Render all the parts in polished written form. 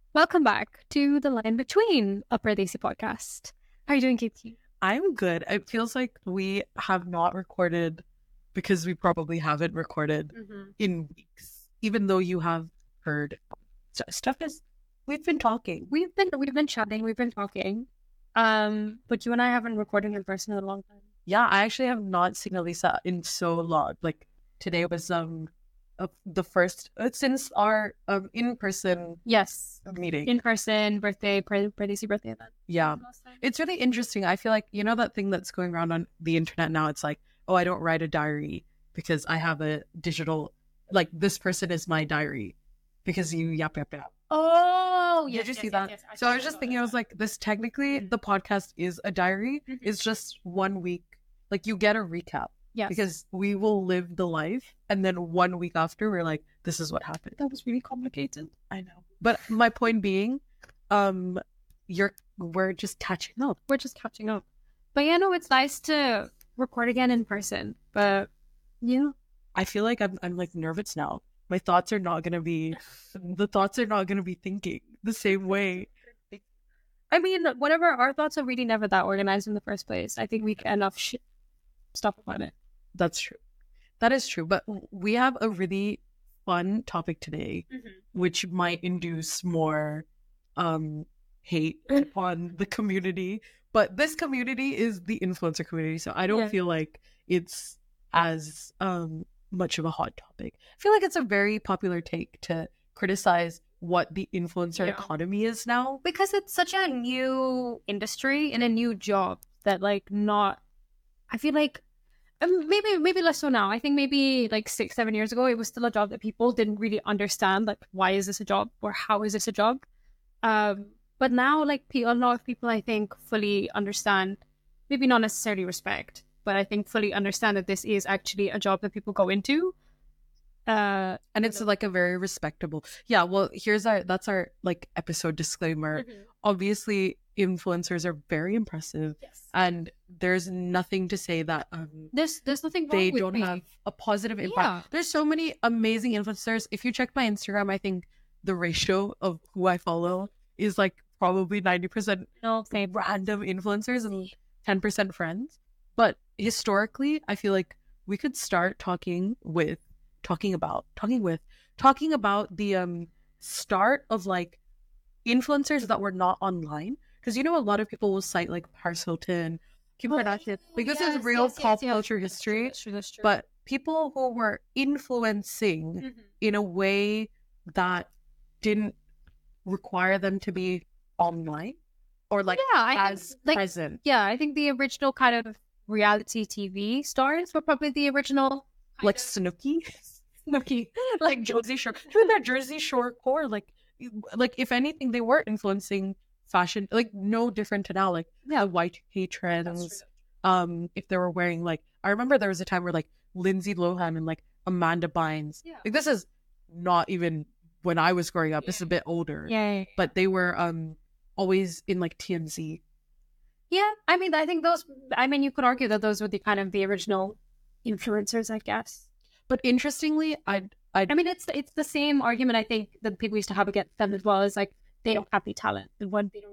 Welcome back to The Line Between, a Pradesi podcast. How are you doing, Katie? I'm good. It feels like we have not recorded because we probably haven't recorded in weeks, even though you have heard stuff is we've been talking. We've been chatting, we've been talking. But you and I haven't recorded in person in a long time. Yeah, I actually have not seen Elisa in so long. Like today was the first since our in-person Yes, meeting. in person birthday, Pradesi birthday event. Yeah. It's really interesting. I feel like, you know, that thing that's going around on the internet now, it's like, oh, I don't write a diary because I have a digital, like this person is my diary because you yap. Oh, Did you see that? So I was just thinking, I was like, this technically, the podcast is a diary. It's just 1 week. Like you get a recap. Yes. Because we will live the life. And then 1 week after, we're like, this is what happened. That was really complicated. I know. But my point being, we're just catching up. We're just catching up. But yeah, no, it's nice to record again in person. But yeah. I feel like I'm like nervous now. My thoughts are not gonna be thinking the same way. I mean, whatever, our thoughts are really never that organized in the first place. I think we get enough stuff about it. That's true. That is true. But we have a really fun topic today, which might induce more hate on the community. But this community is the influencer community, so I don't feel like it's as much of a hot topic. I feel like it's a very popular take to criticize what the influencer economy is now. Because it's such a new industry and a new job that I feel like maybe less so now. I think maybe like 6-7 years ago, it was still a job that people didn't really understand. Like, why is this a job or how is this a job? But now, like, a lot of people, I think, fully understand, maybe not necessarily respect, but I think fully understand that this is actually a job that people go into. And it's like a very respectable. Yeah, well, that's our like episode disclaimer. Obviously, influencers are very impressive, and there's nothing to say that there's nothing wrong they with don't me. have a positive impact. There's so many amazing influencers. If you check my Instagram, I think the ratio of who I follow is like probably 90% random influencers and 10% friends. But historically, I feel like we could start talking about the start of like influencers that were not online, because you know a lot of people will cite like Paris Hilton, Kim Kardashian, like this is real pop culture history. That's true. But people who were influencing in a way that didn't require them to be online or like present. Yeah, I think the original kind of reality TV stars were probably the original, like Snooki, like Jersey Shore, that Jersey Shore core. Like if anything, they were influencing fashion, like no different to now. Like Y2K trends. If they were wearing like, I remember there was a time where like Lindsay Lohan and like Amanda Bynes. Like this is not even when I was growing up. This is a bit older. But they were always in like TMZ. Yeah, I mean, I think you could argue that those were the kind of the original influencers, I guess. But interestingly, I mean, it's the same argument I think that people used to have against them as well. As like they don't have any talent. They're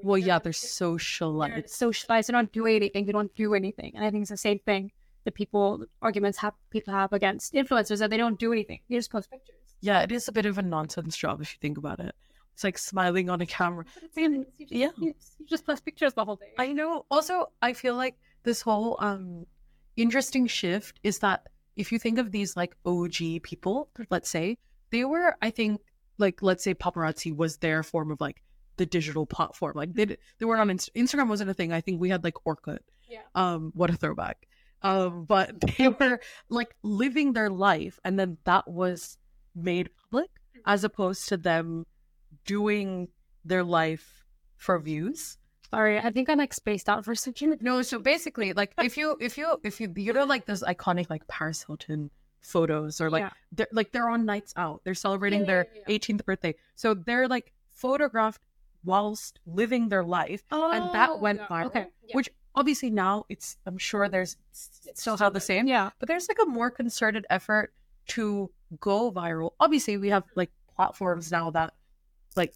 socialized. They don't do anything. They don't do anything. And I think it's the same thing that people have against influencers, that they don't do anything. They just post pictures. Yeah, it is a bit of a nonsense job if you think about it. It's like smiling on a camera. You just post pictures the whole day. I know. Also, I feel like this whole interesting shift is that if you think of these like OG people, let's say, they were, I think, like, let's say paparazzi was their form of like the digital platform. Like they weren't on Instagram wasn't a thing. I think we had like Orkut. What a throwback. But they were like living their life, and then that was made public, as opposed to them doing their life for views. Sorry, I think I'm like spaced out for a second. No, so basically, like if you know like those iconic like Paris Hilton photos, or like they're on nights out, they're celebrating their 18th birthday, so they're like photographed whilst living their life, and that went viral. Which obviously now I'm sure it's still the same. But there's like a more concerted effort to go viral. Obviously, we have like platforms now that like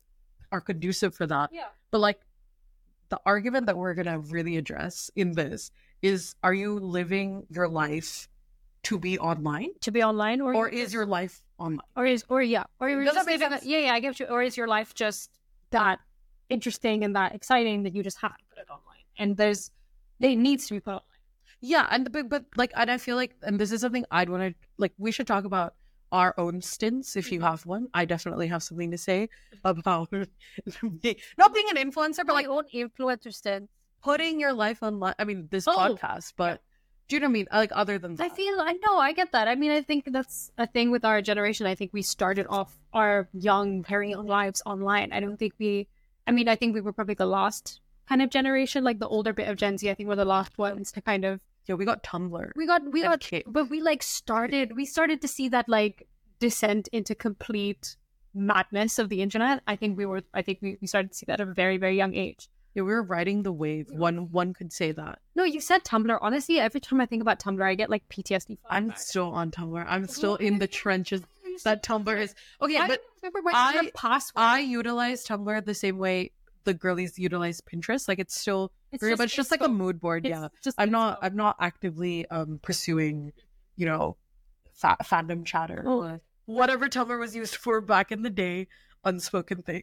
are conducive for that. Yeah. But like the argument that we're gonna really address in this is, are you living your life to be online, To be online, or is your life online? or you're Does that just make living sense? yeah, I get you. Or is your life just that interesting and that exciting that you just have to put it online? And it needs to be put online. Yeah, and but like, and I feel like, and this is something I'd want to like. We should talk about our own stints if you have one. I definitely have something to say about not being an influencer, but like own influencer stint. putting your life online. I mean, this Oh, podcast, but do you know what I mean? Like, other than that. I know, I get that. I mean, I think that's a thing with our generation. I think we started off our very young lives online. I think we were probably the last kind of generation, like the older bit of Gen Z. I think we're the last ones to kind of. Yeah, we got Tumblr. We got, FK. but we started to see that like descent into complete madness of the internet. I think we started to see that at a very, very young age. Yeah, we were riding the wave. One could say that. No, you said Tumblr. Honestly, every time I think about Tumblr, I get like PTSD. I'm still on Tumblr. I'm still in the trenches that Tumblr is. Okay, I but remember my password. I utilize Tumblr the same way the girlies utilize Pinterest. Like, it's still very much just like a mood board. Yeah, I'm not actively pursuing, you know, fandom chatter. Oh. Whatever Tumblr was used for back in the day, unspoken things.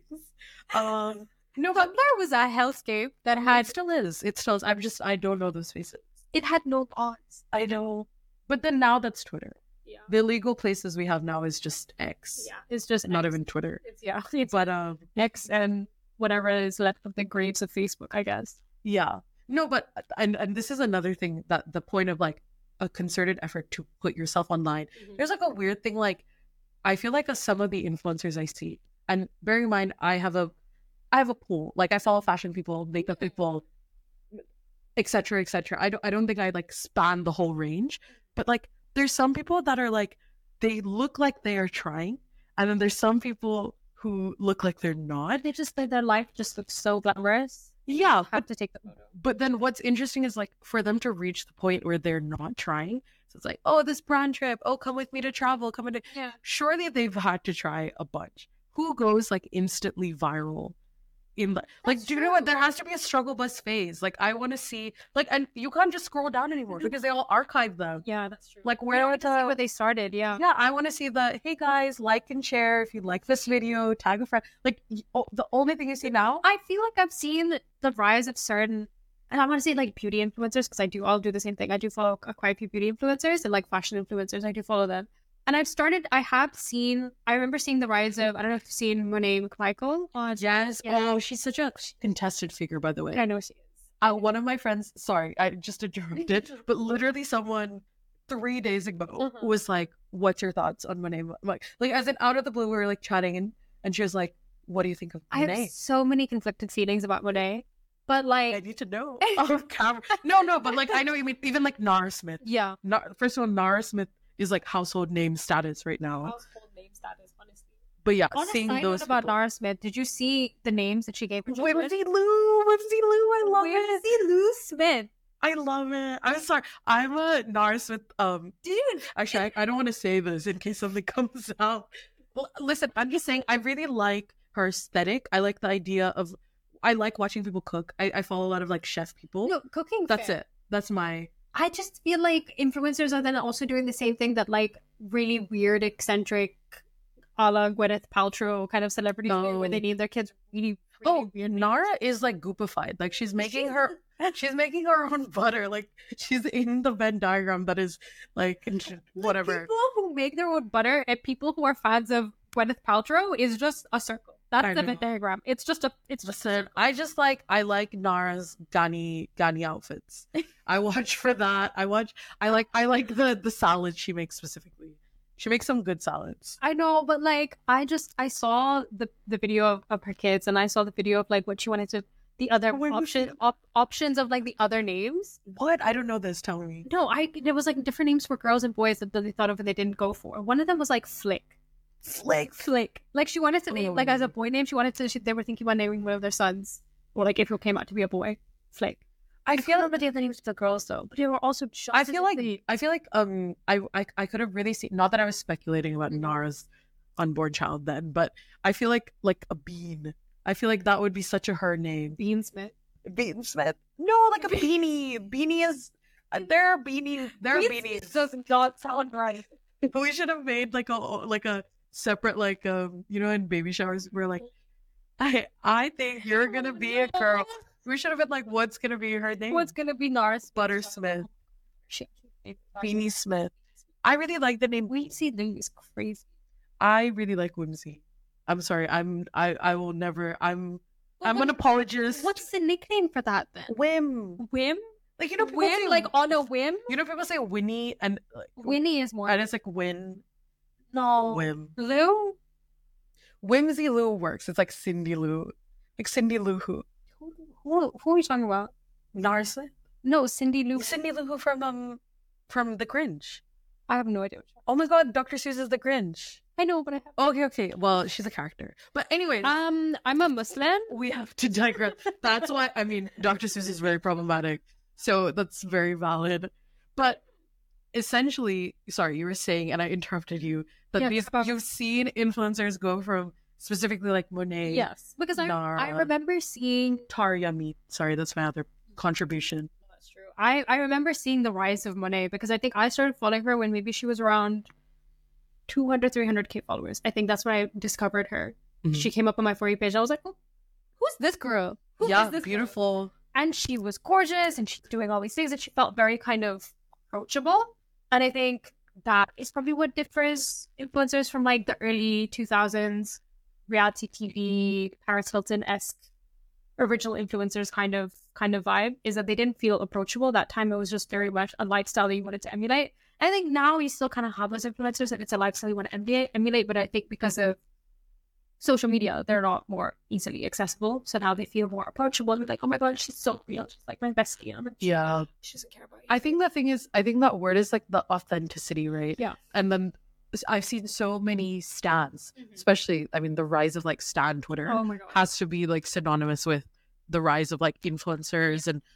No, but there was a hellscape that had. It still is. I don't know those faces. It had no odds. I know. But then now that's Twitter. Yeah. The legal places we have now is just X. Yeah. It's just Not X. even Twitter. It's But X and whatever is left of the graves of Facebook, I guess. yeah. No, but and this is another thing, that the point of like a concerted effort to put yourself online. Mm-hmm. There's like a weird thing, like I feel like some of the influencers I see, and bear in mind I have a pool. Like, I follow fashion people, makeup people, etc., etc. I don't think I like span the whole range, but like there's some people that are like, they look like they are trying, and then there's some people who look like they're not. They just their life just looks so glamorous. Yeah, Have to take the photo. but then what's interesting is like for them to reach the point where they're not trying. So it's like, oh, this brand trip. Oh, come with me to travel. Come into. Yeah. Surely they've had to try a bunch. Who goes like instantly viral? In the, like, do you know what? There has to be a struggle bus phase. Like, I want to see, like, and you can't just scroll down anymore because they all archive them. Yeah, that's true. Like, where where they started, yeah. yeah, I want to see the, hey guys, like and share if you like this video, tag a friend. Like, the only thing you see now. I feel like I've seen the rise of certain, and I want to say like beauty influencers, because I'll do the same thing. I do follow quite a few beauty influencers and like fashion influencers. I do follow them. And I remember seeing the rise of, I don't know if you've seen Monet McMichael on. Yes. Yeah. Oh, she's such a contested figure, by the way. I know she is. One of my friends, sorry, I just interrupted, but literally someone 3 days ago was like, what's your thoughts on Monet? Like as in out of the blue, we were like chatting and she was like, what do you think of I Monet? have so many conflicted feelings about Monet, but I like, need to know. Oh, camera. No, but like, I know what you mean. Even like Nara Smith. yeah. First of all, Nara Smith is like household name status right now. Household name status, honestly. But yeah, On a seeing side those note about people. Nara Smith, did you see the names that she gave? Whimsy Lou, I love it. Whimsy Lou Smith. I love it. I'm sorry. I'm a Nara Smith. Dude. Actually, I don't want to say this in case something comes out. Well, listen, I'm just saying I really like her aesthetic. I like the idea of. I like watching people cook. I follow a lot of like chef people. No, cooking. That's fair. it. That's my. I just feel like influencers are then also doing the same thing that like really weird, eccentric, a la Gwyneth Paltrow kind of celebrities do, where they name their kids really weird. Nara is like goopified. Like she's making her own butter. Like she's in the Venn diagram that is like whatever. People who make their own butter and people who are fans of Gwyneth Paltrow is just a circle. That's the Venn diagram. It's just a. Listen, I like Nara's Gani outfits. I watch for that. I like the salad she makes specifically. She makes some good salads. I know, but like I saw the video of her kids, and I saw the video of like what she wanted to the other options of like the other names. What? I don't know this. Tell me. No, there was like different names for girls and boys that they thought of and they didn't go for. One of them was like Flick. Like she wanted to name, like as a boy name, they were thinking about naming one of their sons, or like if it came out to be a boy, Flick. I feel like the names of the girls though, but they were also. I feel like I could have really seen. Not that I was speculating about Nara's unborn child then, but I feel like a bean I feel like that would be such a her name. Bean Smith. Bean Smith. No, like a beanie. Beanie is there are beanies. There are beanies. Does not sound right. We should have made like a separate like you know, in baby showers we're like, I think you're gonna be a girl. We should have been like, what's gonna be her name? What's gonna be Nars? Butter Smith. Beanie Smith. I really like the name. Whimsy Lou is crazy. I really like Whimsy. I'm sorry. I will never. I'm an apologist. What's the nickname for that then? Whim? Whim? Like, you know, people Whim? say, Like on a whim? you know, people say Winnie and Winnie is more. and it's like Win. No. Whim. Lou? Whimsy Lou works. It's like Cindy Lou. Like Cindy Lou Who. Who are you talking about? Narcissist? No, Cindy Lou. Cindy Lou Who from The Grinch. I have no idea. Oh my god, Dr. Seuss is The Grinch. I know, but I have. Okay. Well, she's a character. But anyways, I'm a Muslim. we have to digress. That's why, I mean, Dr. Seuss is very problematic. So that's very valid. But essentially, sorry, you were saying, and I interrupted you, that Yeah, you've seen influencers go from specifically like Monet. Yes, because I Nara. remember seeing. Tarya Meet. Sorry, that's my other contribution. That's true. I remember seeing the rise of Monet because I think I started following her when maybe she was around 200, 300K followers. I think that's when I discovered her. Mhm. She came up on my For You page. I was like, who's this girl? Who is Yeah, this girl?" beautiful. And she was gorgeous and she's doing all these things and she felt very kind of approachable. And I think that is probably what differs influencers from like the early 2000s reality TV, Paris Hilton-esque original influencers kind of vibe, is that they didn't feel approachable. That time it was just very much a lifestyle that you wanted to emulate. I think now you still kind of have those influencers and it's a lifestyle you want to emulate, but I think because of social media, they're not more easily accessible. So now they feel more approachable and like, oh my god, she's so real. She's like my bestie. Yeah. She doesn't care about you. I think the thing is, I think that word is like the authenticity, right? Yeah. And then I've seen so many stans, Mhm. especially, I mean, the rise of like stan Twitter Oh my god. has to be like synonymous with the rise of like influencers and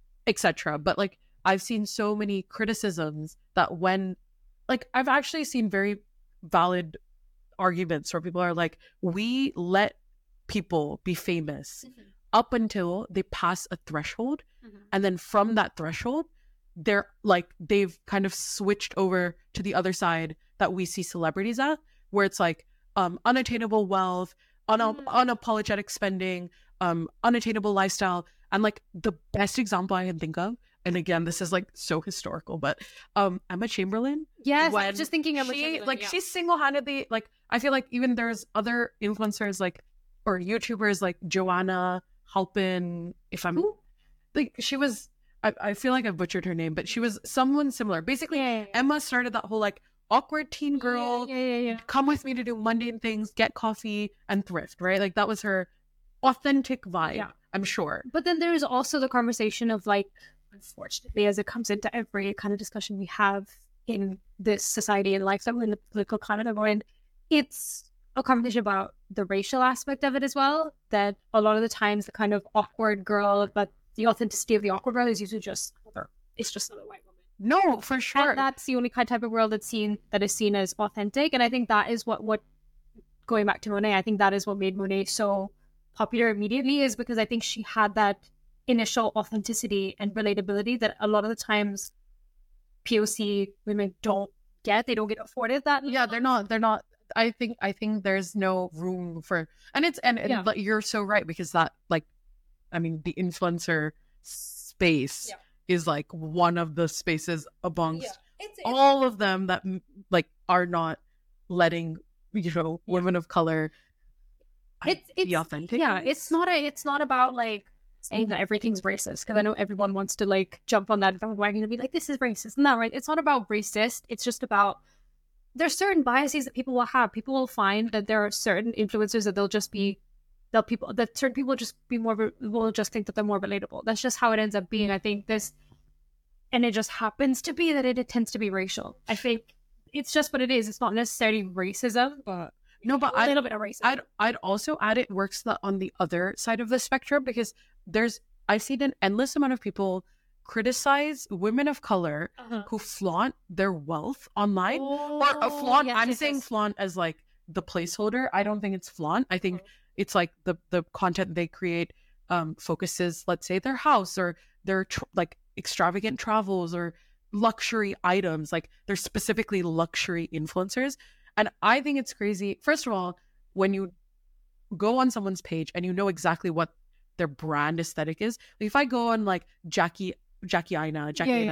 etc. But like I've seen so many criticisms that when like I've actually seen very valid arguments where people are like, we let people be famous up until they pass a threshold, and then from that threshold they're like they've kind of switched over to the other side that we see celebrities at, where it's like unattainable wealth, unapologetic spending, unattainable lifestyle. And like the best example I can think of, and again this is like so historical, but Emma Chamberlain. Yes, I when was just thinking of she single-handedly, like I feel like even there's other influencers like or YouTubers like Joanna Halpin, if I'm like she was I feel like I butchered her name, but she was someone similar. Basically, Emma started that whole like awkward teen girl, come with me to do mundane things, get coffee and thrift, right? Like that was her authentic vibe, Yeah. I'm sure. But then there's also the conversation of like, unfortunately, as it comes into every kind of discussion we have in this society and life that we're in, the political climate that we're in, it's a conversation about the racial aspect of it as well. That a lot of the times the kind of awkward girl, but the authenticity of the awkward girl is usually just it's just another white woman. No, for sure. And that's the only kind of type of world that is seen as authentic. And I think that is what going back to Monet, I think that is what made Monet so popular immediately, is because I think she had that initial authenticity and relatability that a lot of the times POC women don't get. They don't get afforded that. Yeah, they're not. I think there's no room for, and Yeah. but you're so right, because that, like, I mean, the influencer space is like one of the spaces amongst all of them that like are not letting, you know, women of color be authentic. Yeah, it's not about like saying that everything's racist, because I know everyone wants to like jump on that wagon and be like, this is racist and that, right? It's not about racist. It's just about there's certain biases that people will have. People will find that there are certain influencers that certain people just be more will just think that they're more relatable. That's just how it ends up being. I think and it just happens to be that it tends to be racial. I think it's just what it is. It's not necessarily racism, but a little bit of racism. I'd also add it works on the other side of the spectrum, because I've seen an endless amount of people criticize women of color who flaunt their wealth online, or flaunt. Yes, I'm saying flaunt as like the placeholder. I don't think it's flaunt. I think it's like the content they create focuses, let's say, their house or their like extravagant travels or luxury items. Like they're specifically luxury influencers. And I think it's crazy. First of all, when you go on someone's page and you know exactly what their brand aesthetic is. Like if I go on like Jackie Aina,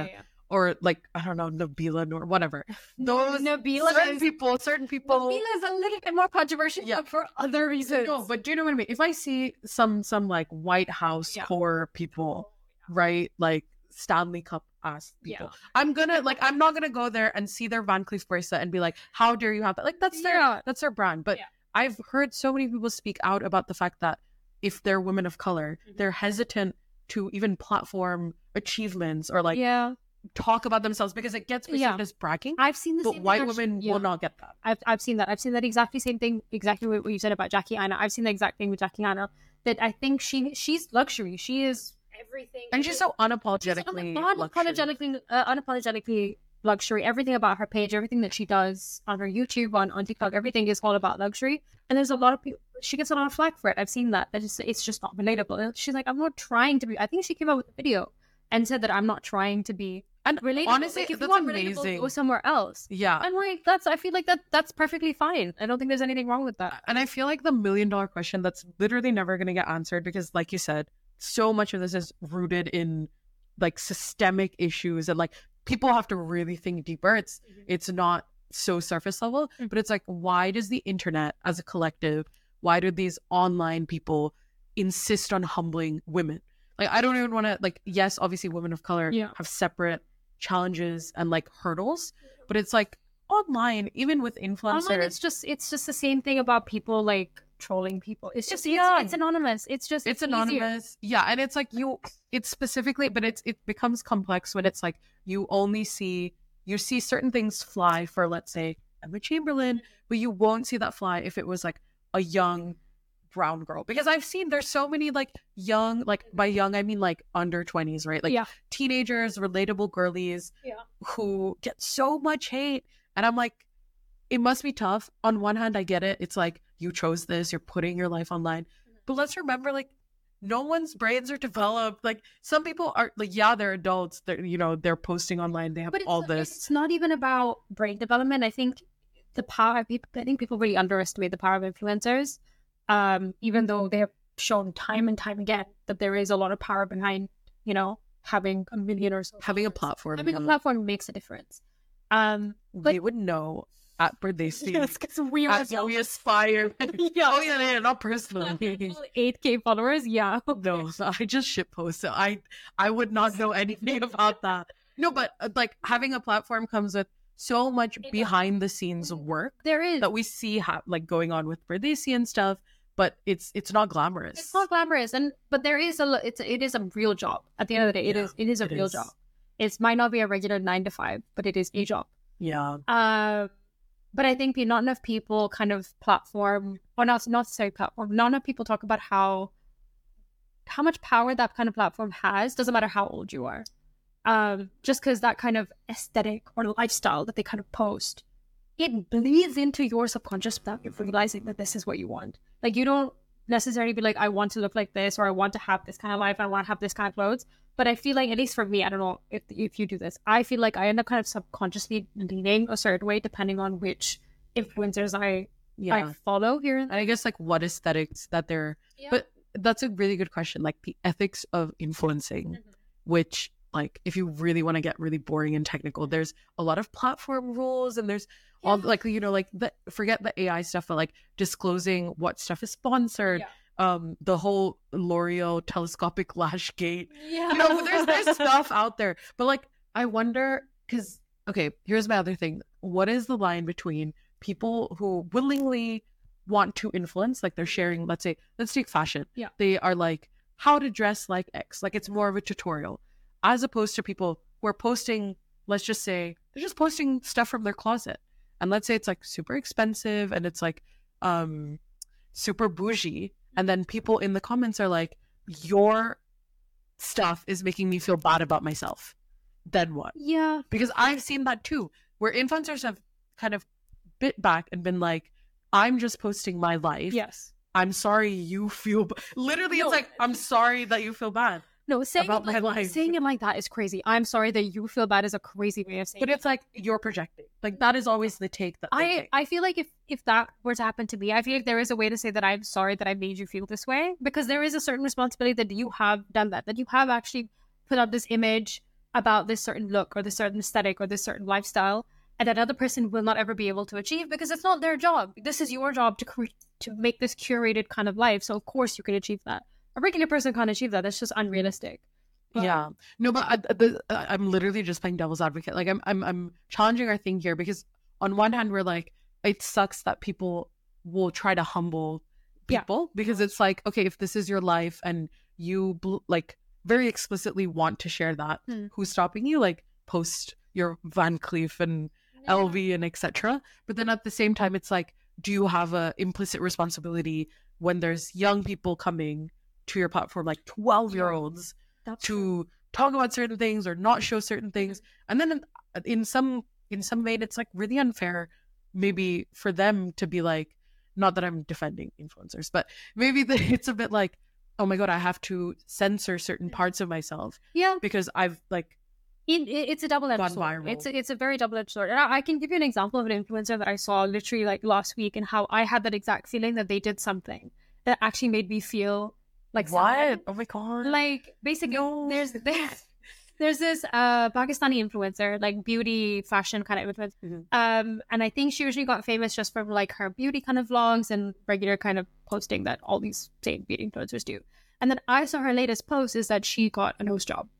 or like, I don't know, Nabila or whatever. Those certain people. Nabila is a little bit more controversial, but for other reasons. No, but do you know what I mean? If I see some like White House core people, right? Like Stanley Cup ass people. I'm not gonna go there and see their Van Cleef bracelet and be like, how dare you have that? Like that's their brand. But I've heard so many people speak out about the fact that if they're women of color, they're hesitant to even platform achievements or like talk about themselves because it gets perceived as bragging. I've seen this, but white women will not get that. I've seen that. I've seen that exactly same thing, exactly what you said about Jackie Aina. I've seen the exact thing with Jackie Aina. That I think she's luxury. She is everything, and she's so unapologetically unapologetically luxury. Everything about her page, everything that she does on her YouTube, on TikTok, everything is all about luxury. And there's a lot of people, she gets a lot of flack for it. I've seen that. It's just not relatable. She's like, I'm not trying to be. I think she came out with a video and said that I'm not trying to be relatable. Honestly, like, if that's you want amazing. Go somewhere else. Yeah. And like I feel like that's perfectly fine. I don't think there's anything wrong with that. And I feel like the $1 million question that's literally never going to get answered because, like you said, so much of this is rooted in like systemic issues and like people have to really think deeper. It's not so surface level, but it's like, why does the internet as a collective, why do these online people insist on humbling women? Like, I don't even want to, like, yes, obviously women of color have separate challenges and like hurdles, but it's like online, even with influencers, online, it's just the same thing about people like trolling people. It's just it's anonymous. It's anonymous. Easier. And it's like it's specifically, but it becomes complex when it's like you see certain things fly for, let's say, Emma Chamberlain, but you won't see that fly if it was like a young brown girl. Because I've seen there's so many like young, like by young I mean like under 20s, right? Like teenagers, relatable girlies who get so much hate. And I'm like, it must be tough. On one hand, I get it. It's like, you chose this, you're putting your life online. But let's remember, like, no one's brains are developed. Like, some people are like, they're adults. They're posting online. They have all this. It's not even about brain development. I think I think people really underestimate the power of influencers. Even though they have shown time and time again that there is a lot of power behind, having a million or so. Having a platform. Having a platform makes a difference. But we would know at birthday scene. Yes, because we aspire. Not personally. 8K followers, No, I just shitpost. So I would not know anything about that. No, but like having a platform comes with so much behind the scenes work. There is that we see like going on with birthday scene and stuff, but it's not glamorous. It's not glamorous, but there is it is a real job. At the end of the day, it is a real job. It might not be a regular 9 to 5, but it is a job. Yeah. But I think not enough people kind of platform, or not necessarily platform, not enough people talk about how much power that kind of platform has. Doesn't matter how old you are. Just because that kind of aesthetic or lifestyle that they kind of post, it bleeds into your subconscious without you realizing that this is what you want. Like, you don't necessarily be like, I want to look like this, or I want to have this kind of life, I want to have this kind of clothes. But I feel like, at least for me, I don't know if you do this, I feel like I end up kind of subconsciously leaning a certain way depending on which influencers I follow here. And I guess like what aesthetics that they're, but that's a really good question. Like the ethics of influencing, which like, if you really want to get really boring and technical, there's a lot of platform rules and there's all like, forget the AI stuff, but like disclosing what stuff is sponsored. The whole L'Oreal telescopic lash gate. There's stuff out there. But like, I wonder, because, okay, here's my other thing. What is the line between people who willingly want to influence, like they're sharing, let's take fashion. They are like, how to dress like X. Like, it's more of a tutorial. As opposed to people who are posting, let's just say, they're just posting stuff from their closet. And let's say it's like super expensive and it's like super bougie. And then people in the comments are like, your stuff is making me feel bad about myself. Then what? Yeah. Because I've seen that too, where influencers have kind of bit back and been like, I'm just posting my life. Yes. I'm sorry you feel literally No. it's like I'm sorry that you feel bad No, saying about it my like, life. saying it like that is crazy. I'm sorry that you feel bad is a crazy way of saying But it. it's like you're projecting. Like that is always the take that they take. I feel like if that were to happen to me, I feel like there is a way to say that I'm sorry that I made you feel this way, because there is a certain responsibility that you have done that you have actually put up this image about this certain look or this certain aesthetic or this certain lifestyle, and that other person will not ever be able to achieve because it's not their job. This is your job to make this curated kind of life. So of course you can achieve that. A regular person can't achieve that. That's just unrealistic. But- Yeah, no, but I'm literally just playing devil's advocate. Like I'm challenging our thing here because on one hand we're like, it sucks that people will try to humble people because it's like, okay, if this is your life and you like very explicitly want to share that, who's stopping you? Like post your Van Cleef and LV and etc. But then at the same time, it's like, do you have a implicit responsibility when there's young people coming to your platform, like 12-year-olds? To talk about certain things or not show certain things, and then in some vein it's like really unfair maybe for them to be like, not that I'm defending influencers, but maybe it's a bit like, oh my god, I have to censor certain parts of myself because I've like it's a double-edged gone sword. viral. It's a very double-edged sword. And I can give you an example of an influencer that I saw literally like last week, and how I had that exact feeling that they did something that actually made me feel like what? sad. Oh my god! Like basically, there's this Pakistani influencer, like beauty fashion kind of influencer, and I think she usually got famous just from like her beauty kind of vlogs and regular kind of posting that all these same beauty influencers do. And then I saw her latest post is that she got a nose job.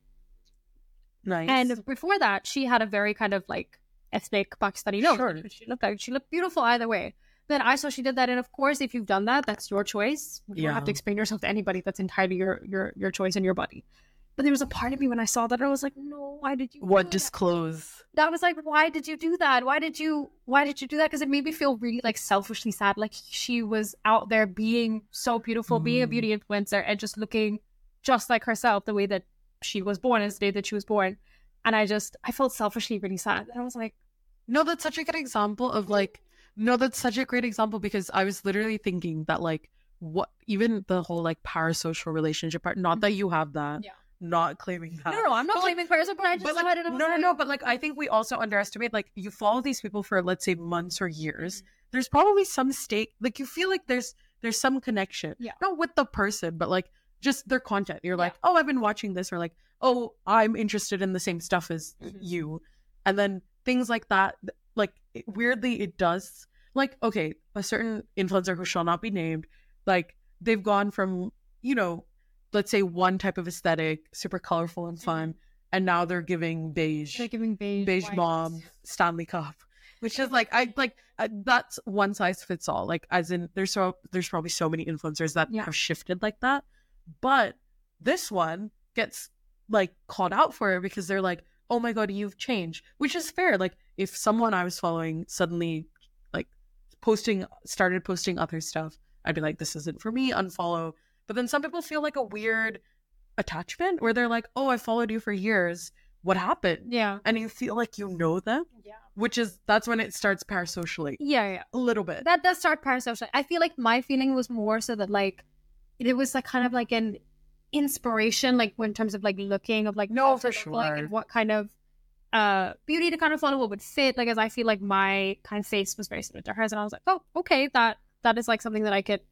Nice. And before that, she had a very kind of like ethnic Pakistani nose. Sure. She looked beautiful either way. Then I saw she did that, and of course, if you've done that, that's your choice. You don't have to explain yourself to anybody. That's entirely your choice and your body. But there was a part of me when I saw that I was like, no, why did you? What disclose? That was like, why did you do that? Why did you do that? Because it made me feel really like selfishly sad. Like she was out there being so beautiful, being a beauty influencer, and just looking just like herself, the way that she was born, as the day that she was born. And I felt selfishly really sad. And I was like, no, that's such a good example of like. No, that's such a great example because I was literally thinking that like what even the whole like parasocial relationship part, not that you have that, not claiming that. No, I'm not claiming parasocial, but I just like, no, but like I think we also underestimate, like you follow these people for let's say months or years. There's probably some stake, like you feel like there's some connection, not with the person, but like just their content. You're like, oh, I've been watching this, or like, oh, I'm interested in the same stuff as you, and then things like that. Like weirdly it does, like, okay, a certain influencer who shall not be named, like they've gone from, you know, let's say one type of aesthetic, super colorful and fun, and now they're giving beige mom Stanley Cup, which is like that's one size fits all, like as in there's probably so many influencers that have shifted like that, but this one gets like called out for it because they're like, oh my god, you've changed, which is fair. Like if someone I was following suddenly like started posting other stuff, I'd be like, this isn't for me, unfollow. But then some people feel like a weird attachment where they're like, oh, I followed you for years, what happened? And you feel like you know them, that's when it starts parasocially. A little bit. That does start parasocial. I feel like my feeling was more so that like it was like kind of like an inspiration, like in terms of like looking of like, no, for sure, like, and what kind of beauty to kind of follow, what would fit, like, as I feel like my kind of face was very similar to hers, and I was like, oh, okay, that is like something that I could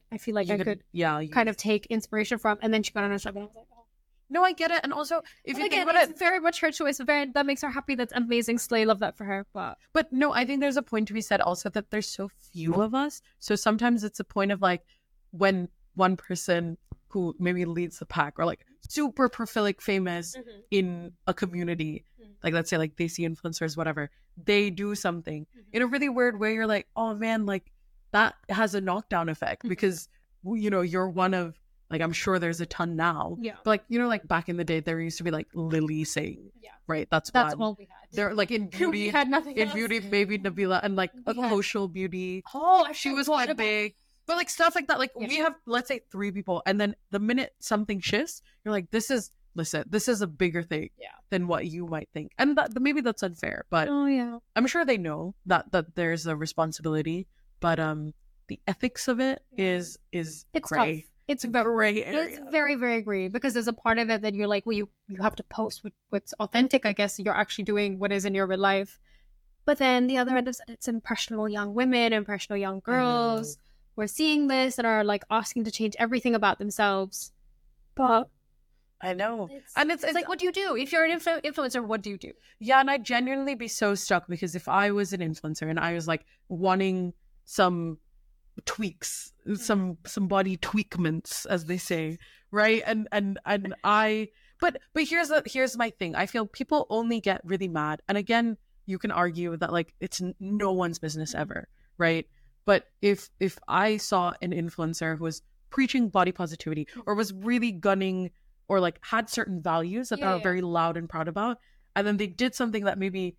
kind of take inspiration from. And then she got on a show, and I was like, oh, no, I get it. And also if you think about it's very much her choice, that makes her happy, that's amazing, slay, love that for her. But no, I think there's a point to be said also that there's so few of us, so sometimes it's a point of like when one person who maybe leads the pack or like super prolific famous in a community, like let's say like they see influencers, whatever, they do something in a really weird way, you're like, oh man, like that has a knockdown effect because you know you're one of, like, I'm sure there's a ton now, but like, you know, like back in the day there used to be like Lily Singh, right? That's all we had. They're like in beauty we had nothing in else. Beauty, maybe Nabila, and like a Kosho Beauty, she was quite big. But like stuff like that, like we have, let's say 3 people, and then the minute something shifts, you're like, this is a bigger thing than what you might think. And maybe that's unfair, but I'm sure they know that there's a responsibility. But the ethics of it is It's gray. tough. It's gray area. It's very, very gray, because there's a part of it that you're like, well, you have to post what's authentic. I guess you're actually doing what is in your real life. But then the other end of it, it's impressionable young women, impressionable young girls who are seeing this and are like asking to change everything about themselves. But I know. It's like, what do you do? If you're an influencer, what do you do? Yeah, and I'd genuinely be so stuck, because if I was an influencer and I was like wanting some tweaks, some body tweakments, as they say, right? And I but here's my thing. I feel people only get really mad, and again, you can argue that like it's no one's business ever, right? But if I saw an influencer who was preaching body positivity or was really gunning or like had certain values that they're very loud and proud about, and then they did something that maybe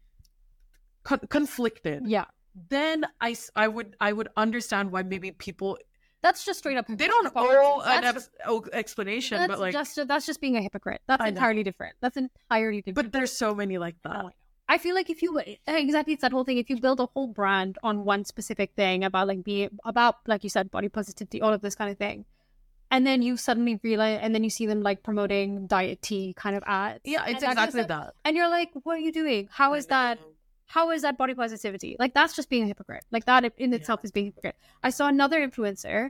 conflicted, then I would understand why maybe people, that's just straight up, they don't owe an explanation, but like that's just being a hypocrite. That's entirely different. That's entirely different. But there's so many like that. I feel like if you exactly, it's that whole thing. If you build a whole brand on one specific thing about like like you said, body positivity, all of this kind of thing, and then you suddenly realize, and then you see them like promoting diet tea kind of ads. Yeah, it's exactly that. And you're like, what are you doing? How is that body positivity? Like, that's just being a hypocrite. Like, that in itself is being a hypocrite. I saw another influencer.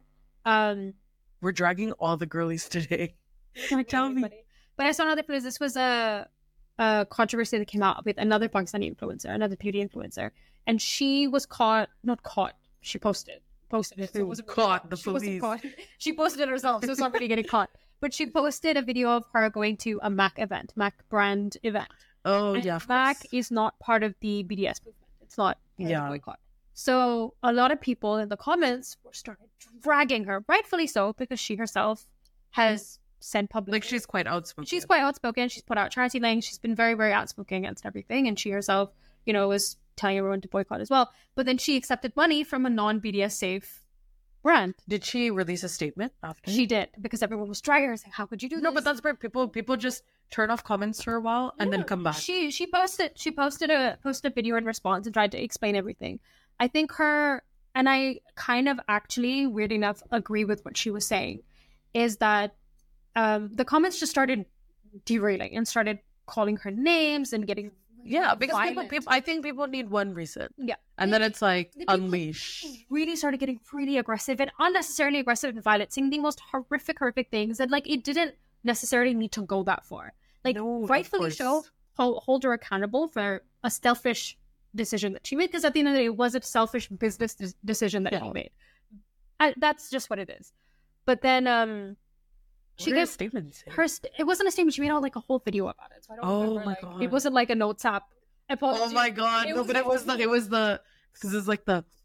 We're dragging all the girlies today. Tell me. But I saw another influencer. This was a controversy that came out with another Pakistani influencer, another beauty influencer, and she was not caught. She posted it. So it wasn't caught. The police. She posted it herself, so it's not really getting caught. But she posted a video of her going to a MAC brand event. Oh, and yeah. MAC is not part of the BDS movement. It's not boycott. So a lot of people in the comments started dragging her, rightfully so, because she herself has said publicly. Like, she's quite outspoken. She's put out charity links. She's been very, very outspoken against everything. And she herself, was telling everyone to boycott as well. But then she accepted money from a non-BDS safe brand. Did she release a statement after? She did, because everyone was dragging her, saying, how could you do this? No, but that's where people just turn off comments for a while and then come back. She posted a video in response and tried to explain everything. I think and I kind of actually, weird enough, agree with what she was saying, is that the comments just started derailing and started calling her names and getting because people I think people need one reason. Yeah. And then it's like unleash. Really started getting really aggressive and unnecessarily aggressive and violent, saying the most horrific things, and like it didn't necessarily need to go that far. Like, no, rightfully so, hold her accountable for a selfish decision that she made, because at the end of the day, it was a selfish business decision that she made. That's just what it is. But then she gave statements. It wasn't a statement. She made out like a whole video about it. So I don't remember. My god! It wasn't like a notes app. Oh my god! No, but it was the because it's like the.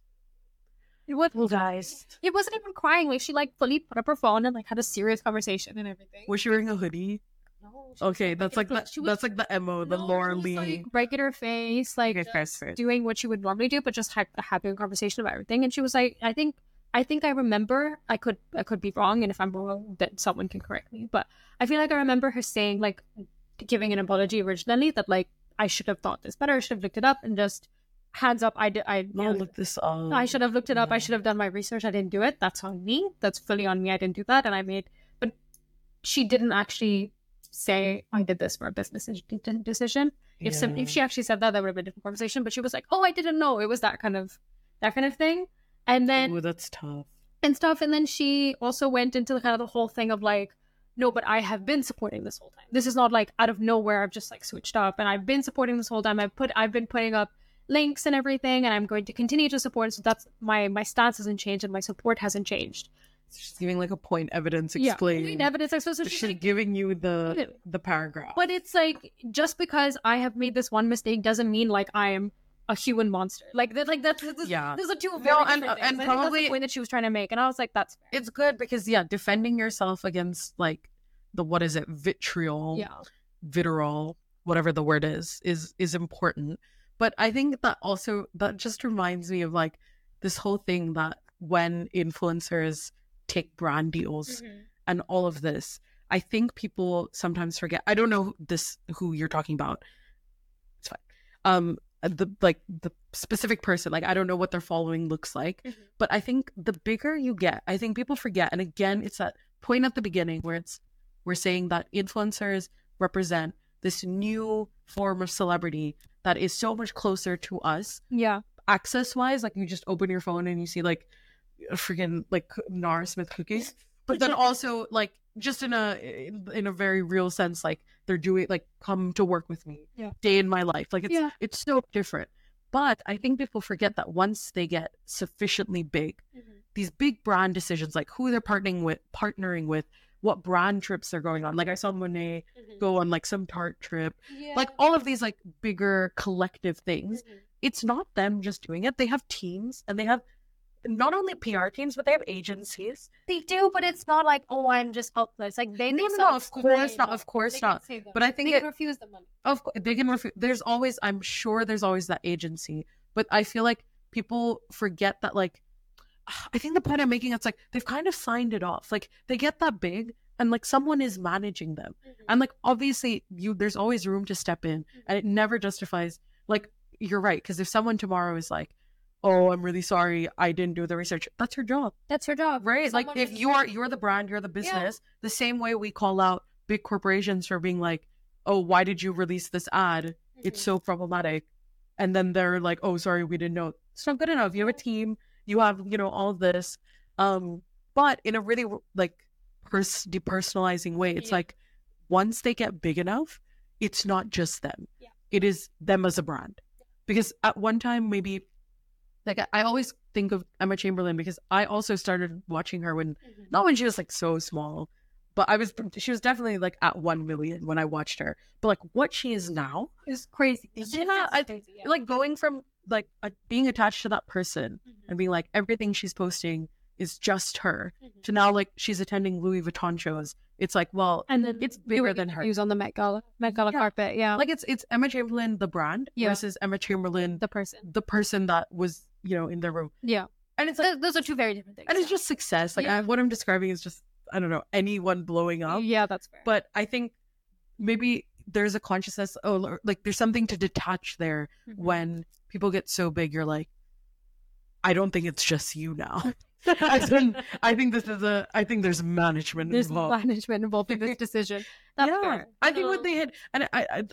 It was, guys. It wasn't even crying. Like, she like fully put up her phone and like had a serious conversation and everything. Was she wearing a hoodie? No. Okay, that's like that's like the MO, the Laura Lee. Like, regular face, like doing what she would normally do, but just having a conversation about everything. And she was like, I think I remember. I could be wrong, and if I'm wrong, then someone can correct me. But I feel like I remember her saying, like, giving an apology originally, that like I should have thought this better. I should have looked it up, and just hands up. I looked this up. I should have looked it up. I should have done my research. I didn't do it. That's on me. That's fully on me. I didn't do that, and but she didn't actually say I did this for a business decision. If she actually said that, that would have been a different conversation. But she was like, "Oh, I didn't know it was that kind of thing." And then that's tough and stuff. And then she also went into kind of the whole thing of like, no, but I have been supporting this whole time. This is not like out of nowhere. I've just like switched up, and I've been supporting this whole time. I've been putting up links and everything, and I'm going to continue to support. So that's my stance hasn't changed, and my support hasn't changed. She's giving like a point evidence explain. Point evidence explain. So she's like, giving you the paragraph. But it's like, just because I have made this one mistake doesn't mean like I am a human monster. Like that. Like that's Those are two very different things. And probably that's the point that she was trying to make. And I was like, that's fair. It's good because defending yourself against like the vitriol, whatever the word is important. But I think that just reminds me of like this whole thing that when influencers take brand deals and all of this, I think people sometimes forget. I don't know who you're talking about. It's fine. the specific person. Like, I don't know what their following looks like, but I think the bigger you get, I think people forget. And again, it's that point at the beginning where we're saying that influencers represent this new form of celebrity that is so much closer to us. Yeah. Access wise, like you just open your phone and you see like freaking like Nara Smith cookies, but then also like just in a very real sense, like they're doing like come to work with me, day in my life. Like it's so different. But I think people forget that once they get sufficiently big, these big brand decisions, like who they're partnering with, what brand trips they're going on. Like I saw Monet go on like some Tarte trip, like all of these like bigger collective things. It's not them just doing it. They have teams, and they have not only PR teams, but they have agencies. They do, but it's not like, oh, I'm just helpless. Like they no, of course not. But I think they can refuse the money. Of course, they can refuse. There's always, I'm sure there's always that agency. But I feel like people forget that, like, I think the point I'm making, it's like they've kind of signed it off. Like they get that big, and like someone is managing them. And like obviously there's always room to step in, and it never justifies. Like you're right, because if someone tomorrow is like, oh, I'm really sorry, I didn't do the research. That's your job. That's your job, right? Someone, like if you're the brand, you're the business. The same way we call out big corporations for being like, oh, why did you release this ad? It's so problematic. And then they're like, oh, sorry, we didn't know. It's not good enough. You have a team. You have, all of this. But in a really like depersonalizing way, it's like once they get big enough, it's not just them. It is them as a brand. Because at one time, maybe, like I always think of Emma Chamberlain, because I also started watching her not when she was like so small, but she was definitely like at 1 million when I watched her. But like what she is now is crazy. Like going from like being attached to that person and being like everything she's posting is just her to now like she's attending Louis Vuitton shows. It's like, well, and then it's bigger than her. He was on the Met Gala carpet. Yeah. Like it's Emma Chamberlain, the brand, versus Emma Chamberlain, the person that was, in the room. Yeah. And it's like, those are two very different things. And it's just success. Like what I'm describing is just, I don't know, anyone blowing up. Yeah, that's fair. But I think maybe there's a consciousness, like there's something to detach there when people get so big, you're like, I don't think it's just you now. I think there's management involved. There's management involved in this decision. That's fair. I think what they had, and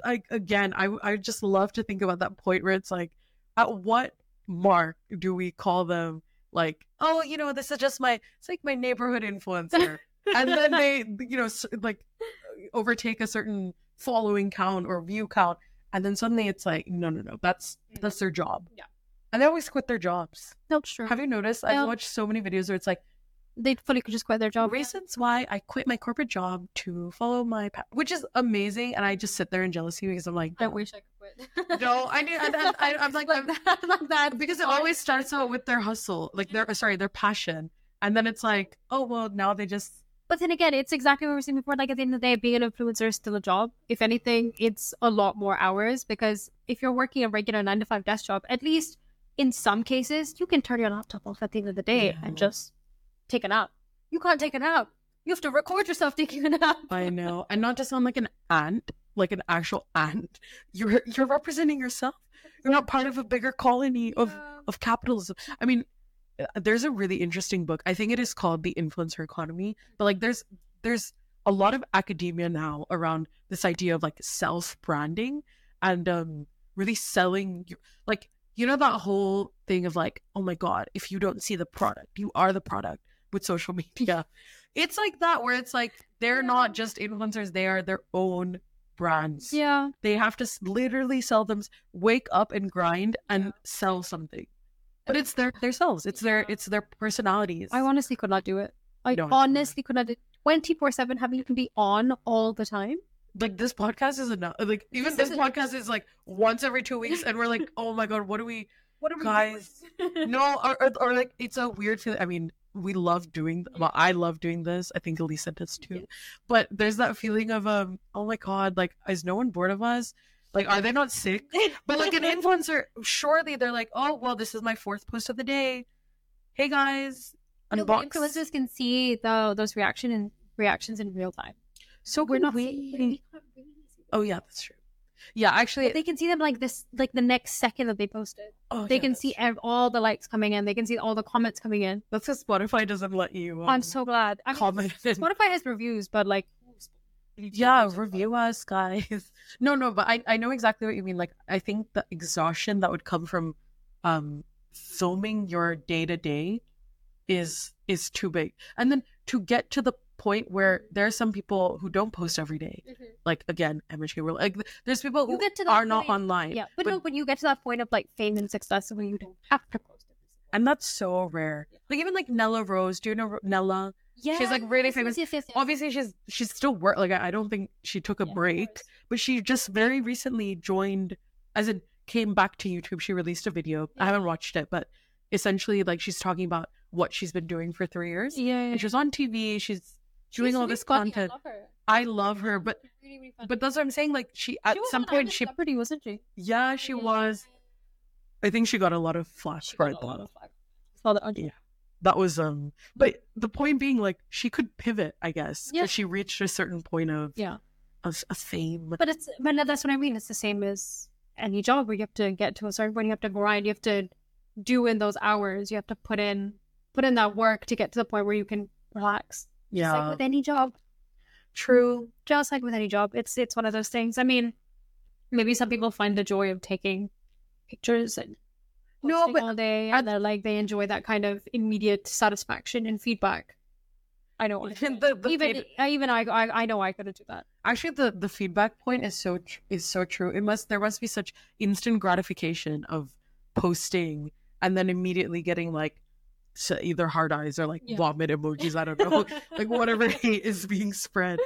I just love to think about that point where it's like, at what mark do we call them like, oh, this is just it's like my neighborhood influencer, and then they, like overtake a certain following count or view count, and then suddenly it's like, no, that's their job. Yeah. And they always quit their jobs. That's true. Have you noticed? I've watched so many videos where it's like, they fully could just quit their job. Reasons why I quit my corporate job to follow my path, which is amazing. And I just sit there in jealousy because I'm like, I wish I could quit. No, I do. I'm like that because it always starts out with their hustle, like their passion. And then it's like, oh, well, now they just. But then again, it's exactly what we were saying before. Like at the end of the day, being an influencer is still a job. If anything, it's a lot more hours, because if you're working a regular 9-to-5 desk job, at least in some cases, you can turn your laptop off at the end of the day and just take a nap. You can't take a nap. You have to record yourself taking a nap. I know. And not to sound like an ant, like an actual ant. You're representing yourself. You're not part of a bigger colony of capitalism. I mean, there's a really interesting book. I think it is called The Influencer Economy. But like there's a lot of academia now around this idea of like self-branding and really selling like, that whole thing of like, oh my God, if you don't see the product, you are the product with social media. It's like that, where it's like, they're not just influencers, they are their own brands. Yeah. They have to literally sell them, wake up and grind and sell something. But it's themselves. It's their personalities. I honestly could not do it. I honestly could not do it. 24/7 having to be on all the time. Like this podcast is enough. Like even this podcast is like once every 2 weeks, and we're like, oh my God, what are we guys? No, or like it's a weird feeling. I mean, we love doing. Well, I love doing this. I think Elisa does too. Yeah. But there's that feeling of oh my God, like is no one bored of us? Like, are they not sick? But like an influencer, surely they're like, oh well, this is my 4th post of the day. Hey guys, unbox. Influencers can see those reactions in real time. So we're not. Oh yeah, that's true. Yeah, actually, But they can see them like this, like the next second that they posted. They can see all the likes coming in. They can see all the comments coming in. That's because Spotify doesn't let you. I'm so glad. I mean, comment. Spotify has reviews, but like, Yeah, review us, guys. No, but I know exactly what you mean. Like, I think the exhaustion that would come from filming your day to day is too big. And then to get to the point where there are some people who don't post every day. Like, again, MHK World. Like, there's people who are not online. Yeah, but no, when you get to that point of like fame and success where you don't have to post it. And that's so rare. Like, even like Nella Rose. Do you know Nella? Yeah, she's like really famous. Yes. Obviously, she's still work. Like, I don't think she took a break, but she just very recently joined, as in came back to YouTube. She released a video. I haven't watched it, but essentially, like, she's talking about what she's been doing for 3 years. Yeah. And she was on TV. She's doing all this content. I love her, but that's what I'm saying. Like, she at some point she pretty wasn't she? Yeah, she was. I think she got a lot of flack for that. Yeah. That was but the point being, like, she could pivot, I guess, because she reached a certain point of a fame. But that's what I mean. It's the same as any job where you have to get to a certain point. You have to grind. You have to do in those hours. You have to put in that work to get to the point where you can relax. Yeah, just like with any job. True. Just like with any job, it's one of those things. I mean, maybe some people find the joy of taking pictures and all day, and they're like, they enjoy that kind of immediate satisfaction and feedback. I know. Even I know I couldn't do that. Actually, the feedback point is so true. There must be such instant gratification of posting and then immediately getting like either hard eyes or like vomit emojis. I don't know, like whatever hate is being spread.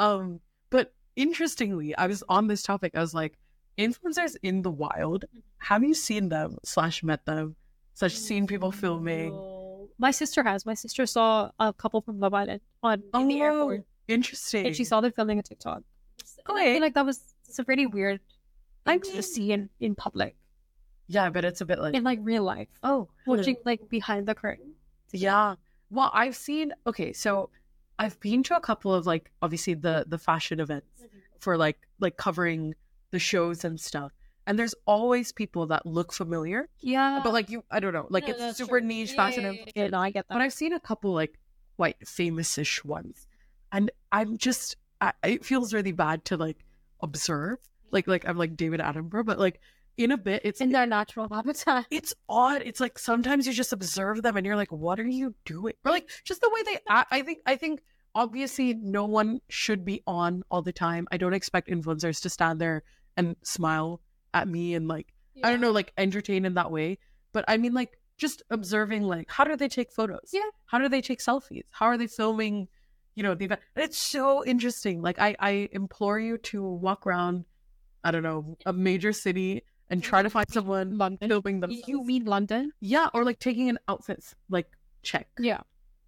But interestingly, I was on this topic. I was like, influencers in the wild, have you seen them / met them / seen people filming? My sister has. My sister saw a couple from Love Island in the airport. Interesting. And she saw them filming a TikTok. I feel like it's a pretty weird thing to see in public. Yeah, but it's a bit like in like real life. Watching like behind the curtain. Yeah. Well, I've seen. Okay, so I've been to a couple of like obviously the fashion events for like covering the shows and stuff. And there's always people that look familiar. Yeah. But like I don't know, like it's super niche fashion. Yeah, no, I get that. But I've seen a couple like quite famous-ish ones. And I'm just, it feels really bad to like observe. Like I'm like David Attenborough, but like in a bit, it's in their natural habitat. It's odd. It's like sometimes you just observe them and you're like, what are you doing? Or like just the way they act. I think obviously no one should be on all the time. I don't expect influencers to stand there and smile at me and like I don't know, like entertain in that way. But I mean, like just observing, like how do they take photos? Yeah. How do they take selfies? How are they filming? You know, the event. And it's so interesting. Like I implore you to walk around, I don't know, a major city and try to find someone filming them. You mean London? Yeah, or like taking an outfit like check. Yeah.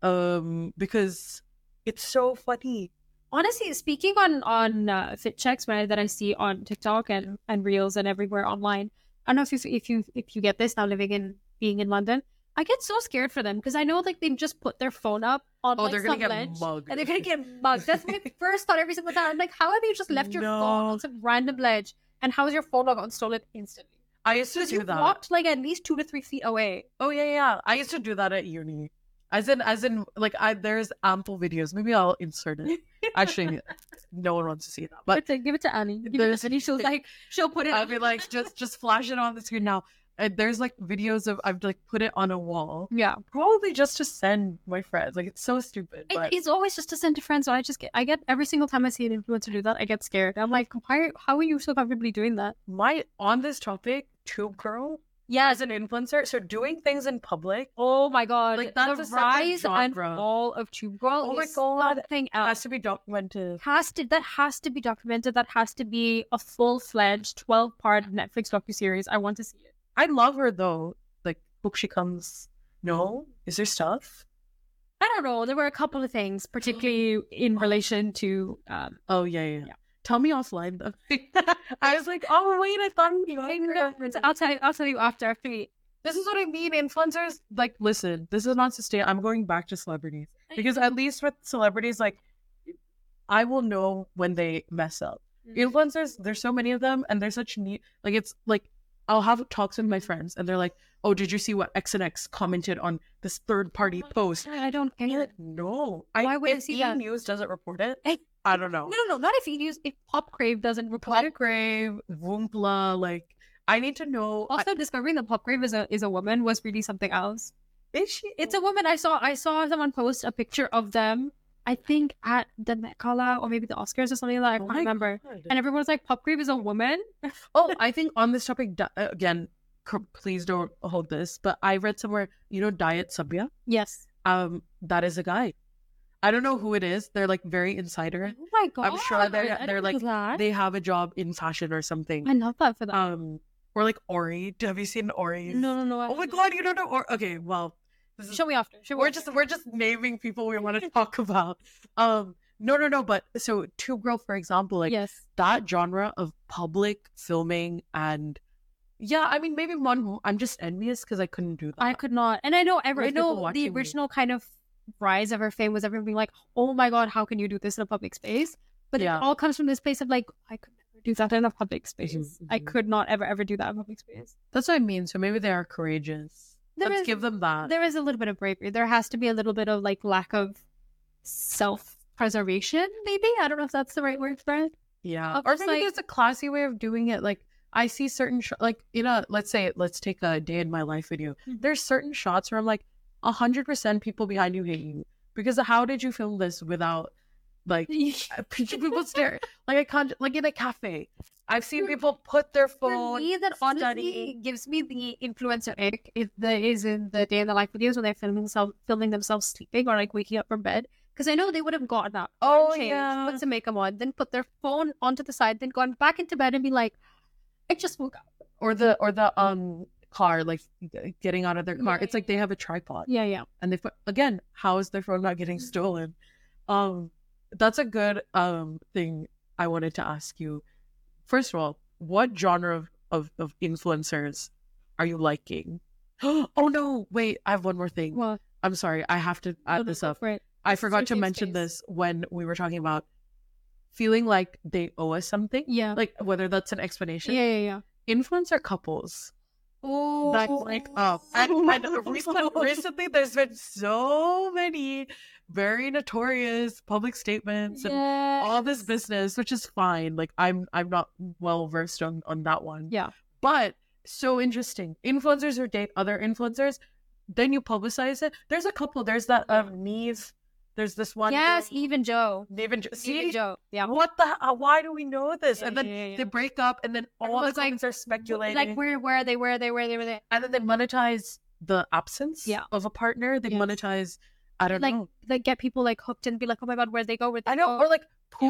Because it's so funny. Honestly, speaking on fit checks that I see on TikTok and Reels and everywhere online, I don't know if you get this now being in London. I get so scared for them because I know like they just put their phone up on they're gonna get mugged. And they're gonna get mugged. That's my first thought every single time. I'm like, how have you just left your phone on some random ledge? And how is your phone log stolen instantly? I used to do that. Walked like at least 2 to 3 feet away. Oh yeah. I used to do that at uni. As in, like there's ample videos. Maybe I'll insert it. Actually, no one wants to see that. But give it to Annie. Give it to Annie. She'll put it. I'll be like, just flash it on the screen now. There's like videos of I've like put it on a wall. Yeah, probably just to send my friends. Like it's so stupid. But it's always just to send to friends. So I get every single time I see an influencer do that, I get scared. I'm like, how are you so comfortably doing that? On this topic, Tube Girl. Yeah, as an influencer, so doing things in public. Oh my god! Like that's the rise and fall of Tube Girl. Oh my god! Something else has to be documented. That has to be documented. That has to be a full-fledged 12-part Netflix docuseries. I want to see it. I love her though. Like, hope she comes. No, is there stuff? I don't know. There were a couple of things, particularly in relation to. Oh yeah. Tell me offline though. I was like, oh wait, I thought I'll tell you after we. This is what I mean. Influencers, like, listen, this is not sustainable. I'm going back to celebrities because at least with celebrities, like, I will know when they mess up. Influencers, there's so many of them, and they're such neat. Like, it's like I'll have talks with my friends, and they're like, "Oh, did you see what X and X commented on this third party post?" I don't And you're care. like, no, Why would I if see E! that? News doesn't report it, Eh, I don't know. No, not if you use if Pop Crave doesn't report it. Popgrave, Woompla, like I need to know. Also, discovering that Pop Crave is a woman was really something else. Is she? It's a woman. I saw someone post a picture of them. I think at the Met Gala or maybe the Oscars or something like that. I Oh can't my remember. God. And everyone's like, Pop Crave is a woman. Oh, I think on this topic again. Please don't hold this, but I read somewhere, Diet Sabya. Yes. That is a guy. I don't know who it is. They're like very insider. Oh my god. I'm sure I they're didn't like know that. they have a job in fashion or something. I love that for them. Or like Ori. Have you seen Ori? No. Oh my god, you don't know Ori? Okay, well, this is, Show me after. we're just naming people we want to talk about. No. But so Tube Girl, for example, like yes. that genre of public filming and. Yeah, I mean, maybe I'm just envious because I couldn't do that. I could not. And I know Most people the watching me. original kind of rise of her fame was everyone being like, oh my god, how can you do this in a public space? But Yeah. it all comes from this place of like, I could never do that in a public space. Mhm, I mhm. could not ever do that in a public space. That's what I mean. So maybe they are courageous. Let's give them that. There is a little bit of bravery. There has to be a little bit of like lack of self-preservation, maybe. I don't know if that's the right word for it. Yeah. Of Or just, maybe like- there's a classy way of doing it. Like I see certain like let's take a day in my life video. Mhm. There's certain shots where I'm like 100% people behind you hate you because how did you film this without like people stare? Like I can't like in a cafe. I've seen people put their For phone. me, that honestly study. gives me the influencer ick. If there is in the day in the life videos when they're filming themselves sleeping or like waking up from bed, because I know they would have gotten up, Oh, changed, yeah. put some makeup on, then put their phone onto the side, then gone back into bed and be like, I just woke up. Or the car like getting out of their car. Yeah, It's like they have a tripod. Yeah. And they put again, how is their phone not getting stolen? That's a good thing I wanted to ask you. First of all, what genre of influencers are you liking? Oh no, wait, I have one more thing. Well, I'm sorry, I have to add this up. I forgot to Safe mention space. this when we were talking about feeling like they owe us something. Yeah. Like whether that's an explanation. Yeah. Influencer couples Oh, that like up. And recently there's been so many very notorious public statements and all this business, which is fine. Like I'm not well versed on that one. Yeah. But so interesting. Influencers who date other influencers, then you publicize it. There's a couple. There's that Neve. There's this one. Yes, girl, Eve and Joe. Neve and Eve and Joe. Yeah. what the? Why do we know this? Yeah, and then yeah. they break up, and then all the Everyone's like- comments are speculating. Like where are they? Where are they? And then they monetize the absence Yeah. of a partner. They Yes. monetize, I don't Like know. like get people like hooked and be like, oh my god, where'd they go? Where'd they I know. go? Or like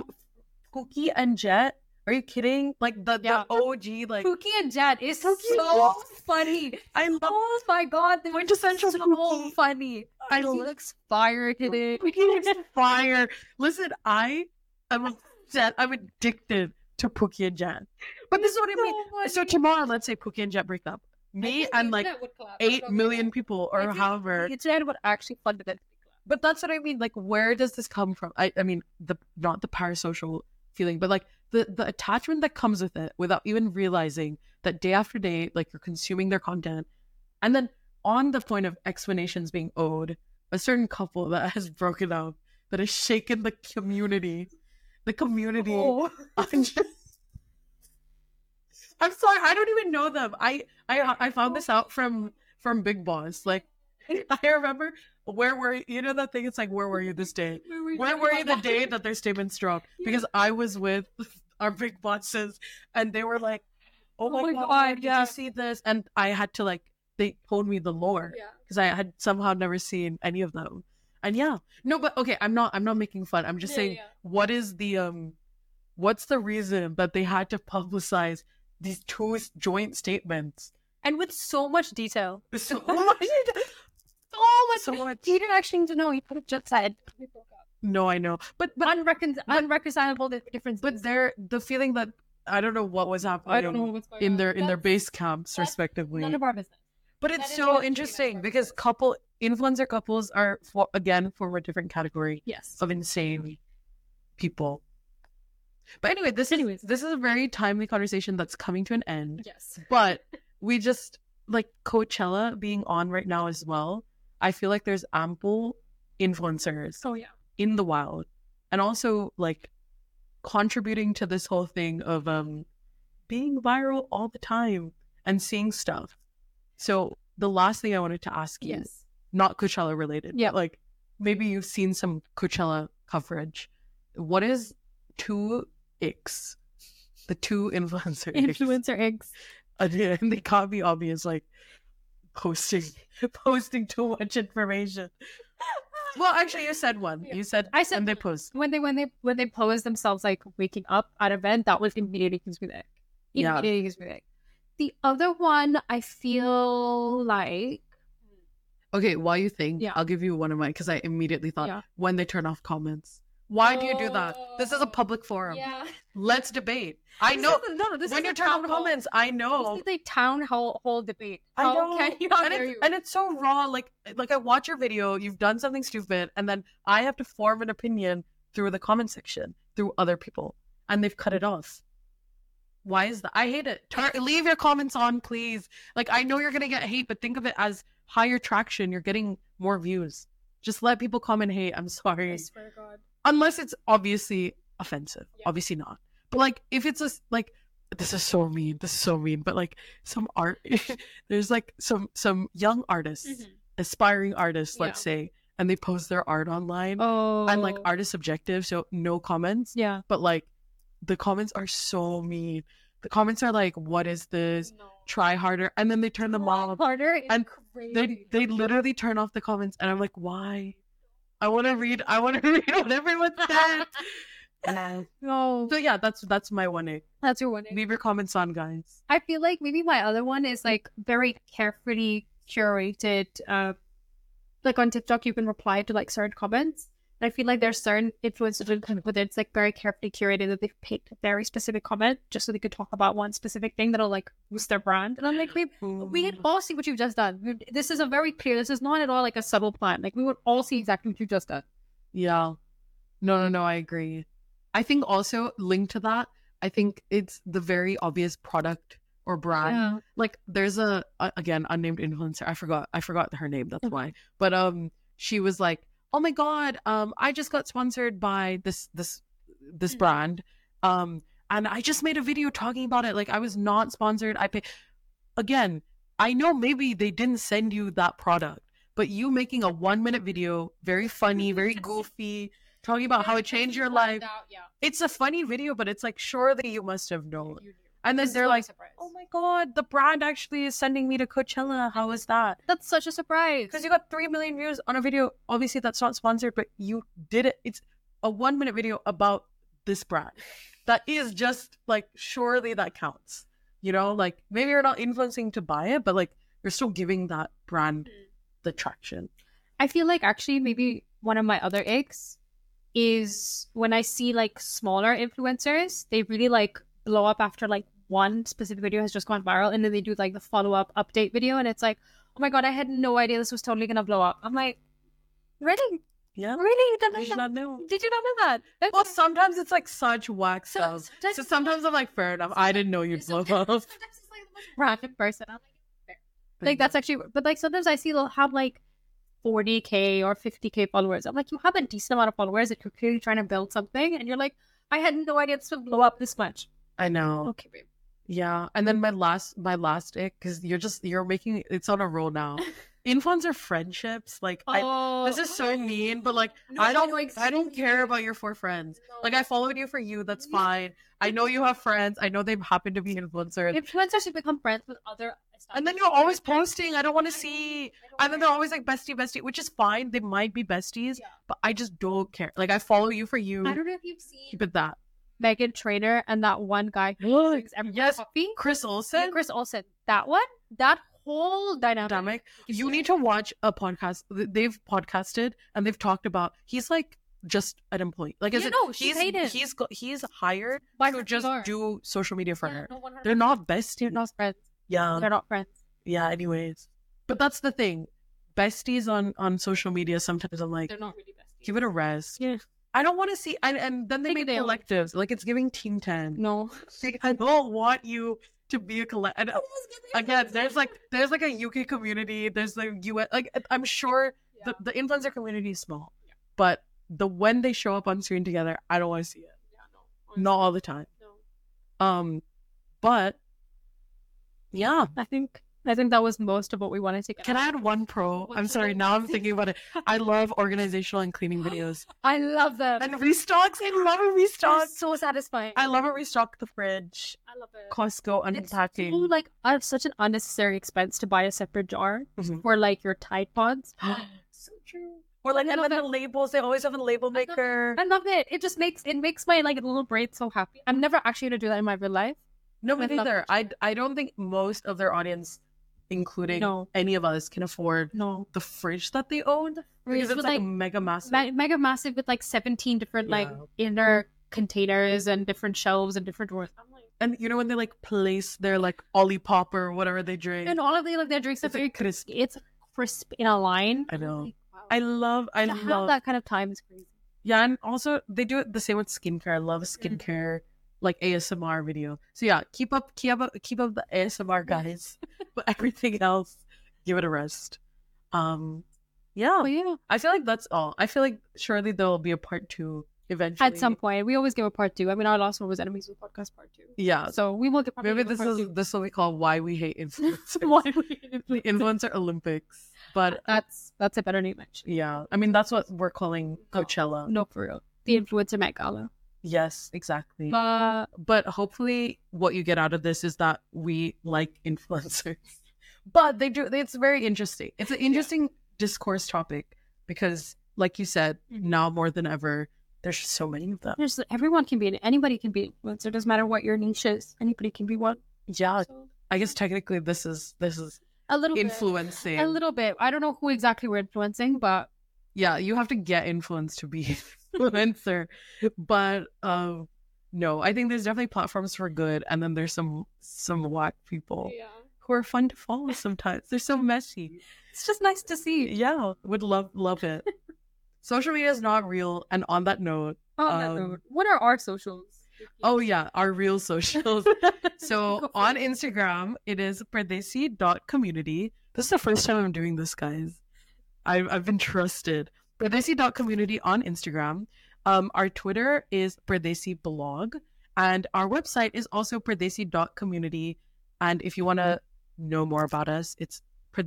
Pookie and Jet. Are you kidding? Like the OG, like Pookie and Jet is so Pookie- funny. I love Oh my god, they were Quintessential so Pookie. funny. I He love- looks fire today. Pookie is fire. Listen, I am obsessed. I'm addicted to Pookie and Jet. But this is what I mean. So tomorrow, let's say Pookie and Jet break up. Me and like 8 million people or however. The internet would actually fund it. But that's what I mean. Like, where does this come from? I mean, not the parasocial feeling, but like the attachment that comes with it without even realizing that day after day, like you're consuming their content. And then on the point of explanations being owed, a certain couple that has broken up, that has shaken the community. Oh. I'm sorry, I don't even know them. I found this out from Big Boss. Like, I remember, where were you? You know that thing? It's like, where were you this day? Where were you the day that their statements dropped? Because I was with our big bosses and they were like, oh my God, did you see this? And I had to like, they told me the lore because I had somehow never seen any of them. And no, but okay, I'm not making fun. I'm just saying, what is the, what's the reason that they had to publicize these two joint statements? And with so much detail. So much. You didn't actually need to know. You could have just said. No, I know, but Unreconcilable differences. But the feeling that I don't know what was happening I don't know what's going in on. their base camps respectively. None of our business. But that it's is so what interesting it's because influencer couples are for a different category Yes. of insane people. But anyway, this is a very timely conversation that's coming to an end. Yes. But we just, like, Coachella being on right now as well, I feel like there's ample influencers Oh yeah. in the wild, and also like contributing to this whole thing of being viral all the time and seeing stuff. So the last thing I wanted to ask you, Yes. not Coachella related, Yeah. but like maybe you've seen some Coachella coverage. What is two icks? The two influencer icks. Influencer eggs. And they can't be obvious, like posting too much information. Well, actually, you said one. Yeah. You said I said when they post. when they pose themselves like waking up at an event, that was immediately gives me the ick. Yeah. Immediately gives me the ick. The other one, I feel like Okay, while you think, Yeah. I'll give you one of mine because I immediately thought Yeah. when they turn off comments. Why do you do that? This is a public forum. Yeah. Let's debate. I know. This When is you a turn off town hall. comments, I know. This is a town hall debate. I How know. can you not and, dare it's, you? and it's so raw. Like I watch your video, you've done something stupid, and then I have to form an opinion through the comment section, through other people, and they've cut it off. Why is that? I hate it. Leave your comments on, please. Like, I know you're gonna get hate, but think of it as higher traction. You're getting more views. Just let people comment hate. I'm sorry. I swear to God. Unless it's obviously offensive. Yeah. Obviously not. But like, if it's like, this is so mean. This is so mean. But like, some art, there's like some young artists, aspiring artists, let's say, and they post their art online. Oh. And like, art is subjective, so no comments. Yeah. But like, the comments are so mean. The comments are like, "What is this? No. Try harder," and then they turn them off. Harder is And crazy. They literally turn off the comments, and I'm like, why? I want to read what everyone said. No. So yeah, that's my one A. That's your one. Leave your comments on, guys. I feel like maybe my other one is like very carefully curated. Like on TikTok, you can reply to like certain comments. And I feel like there's certain influencers with it's like very carefully curated that they've picked a very specific comment just so they could talk about one specific thing that'll like boost their brand. And I'm like, we can all see what you've just done. This is a very clear. This is not at all like a subtle plan. Like we would all see exactly what you've just done. Yeah. No, I agree. I think also linked to that, I think it's the very obvious product or brand. Yeah. Like there's a again unnamed influencer. I forgot her name. That's why. But she was like, "Oh my god, I just got sponsored by this brand, and I just made a video talking about it. Like I was not sponsored. I pay." Again, I know maybe they didn't send you that product, but you making a 1-minute video, very funny, very goofy, talking about how it changed your life. It's a funny video, but it's like, surely you must have known. And then they're like, "Oh my god, the brand actually is sending me to Coachella. How is that?" That's such a surprise. Because you got 3 million views on a video. Obviously, that's not sponsored, but you did it. It's a 1-minute video about this brand. That is just like, surely that counts. You know, like maybe you're not influencing to buy it, but like you're still giving that brand the traction. I feel like actually maybe one of my other icks is when I see like smaller influencers, they really like blow up after like one specific video has just gone viral, and then they do like the follow-up update video, and it's like, oh my god, I had no idea this was totally gonna blow up. I'm like, really? Yeah. Really? I did not know. Did you not know that? That's Well, sometimes it's like such whack stuff. sometimes- So sometimes I'm like, fair enough. I didn't know you'd blow up. sometimes it's like the most random person. I'm like that's actually, but like sometimes I see they'll have like 40K or 50K followers. I'm like, you have a decent amount of followers that you're clearly trying to build something, and you're like, I had no idea this would blow up this much. I know. Okay, babe. Yeah. And then my last ick, because you're making it's on a roll now. Influencer friendships. Like this is so mean, but like I don't care about your 4 friends. Like I followed you for you, that's fine. I know you have friends. I know they happen to be influencers. Influencers should become friends with other. And then you're always posting, I don't want to see. And then they're always like bestie, which is fine. They might be besties, but I just don't care. Like I follow you for you. I don't know if you've seen Keep it that. Megan Trainor and that one guy who drinks every Yes, coffee. Chris Olsen. Chris Olsen. That one. That whole dynamic. You need to watch a podcast. They've podcasted and they've talked about. He's like just an employee. Like, is Yeah, it? no, she's hated. He's hired By to her just PR. do social media for her. No, 100%. They're not besties. They're not friends. Yeah. They're not friends. Yeah. Anyways, but that's the thing. Besties on social media. Sometimes I'm like, They're not really besties. give it a rest. Yeah. I don't want to see, and then they Take make it down. collectives. Like, it's giving Team 10. No. Like, I don't want you to be a collective. Again, there's like a UK community. There's the US. Like, I'm sure the influencer community is small, but when they show up on screen together, I don't want to see it. Not all the time. No. But yeah. I think that was most of what we wanted to get. Can I add one pro? I'm sorry, now I'm thinking about it. I love organizational and cleaning videos. I love them. And restocks. I love a restock. It's so satisfying. I love a restock the fridge. I love it. Costco unpacking. It's so, like such an unnecessary expense to buy a separate jar Mhm. for like your Tide Pods. So true. Or like, and then the labels, they always have a label maker. I love it. It just makes my like little brain so happy. I'm never actually gonna do that in my real life. No, me I love neither. it. I don't think most of their audience, including No. any of us, can afford No. the fridge that they own. Because it's With, like mega massive. mega massive with like 17 different like Yeah. inner containers and different shelves and different drawers. I'm like, And you know when they like place their like Olipop or whatever they drink. and all of the like their drinks are It's very like crisp. It's crisp in a line. I know. Like, wow. I love To have that kind of time is crazy. Yeah, and also they do it the same with skincare. I love a skincare like ASMR video. So yeah, keep up the ASMR guys. But everything else, give it a rest. Yeah. But yeah, I feel like that's all. I feel like surely there'll be a part 2 eventually. at some point we always give a part 2. I mean, our last one was Enemies of the Podcast part 2. Yeah. So we will get probably Maybe give a part 2. this will be called Why We Hate Influencers. Why we The Influencer Olympics. But that's a better name actually. yeah, I mean that's what we're calling Coachella. No, for real. The Influencer Met Gala. Yes, exactly. But But hopefully what you get out of this is that we like influencers. But it's very interesting. It's an interesting discourse topic because like you said, now more than ever, there's just so many of them. everyone can be anybody can be an influencer. It doesn't matter what your niche is. Anybody can be one. Yeah. So, I guess technically this is a little influencing. bit. A little bit. I don't know who exactly we're influencing, but Yeah, you have to get influenced to be influencer. But no, I think there's definitely platforms for good, and then there's some whack people who are fun to follow sometimes. They're so messy. it's just nice to see. Yeah, would love it. Social media is not real, and on that note, What are our socials? oh yeah, our real socials. So on Instagram, it is pradesi.community. This is the first time I'm doing this, guys. I've been trusted. Pradesi.community on Instagram. Our Twitter is Pradesi blog, and our website is also pradesi.community. And if you want to know more about us, it's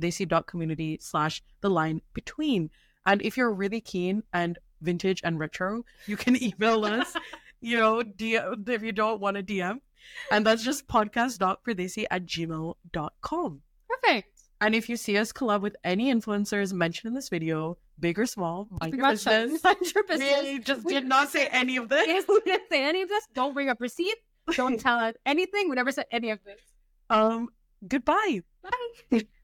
pradesi.community/the-line-between. And if you're really keen and vintage and retro, you can email us, DM, if you don't want a DM. And that's just podcast.pradesi@gmail.com. Perfect. And if you see us collab with any influencers mentioned in this video, big or small, mind your business. Mind your business. We just did not say any of this. If we didn't say any of this, don't bring up receipt. Don't tell us anything. We never said any of this. Goodbye. Bye.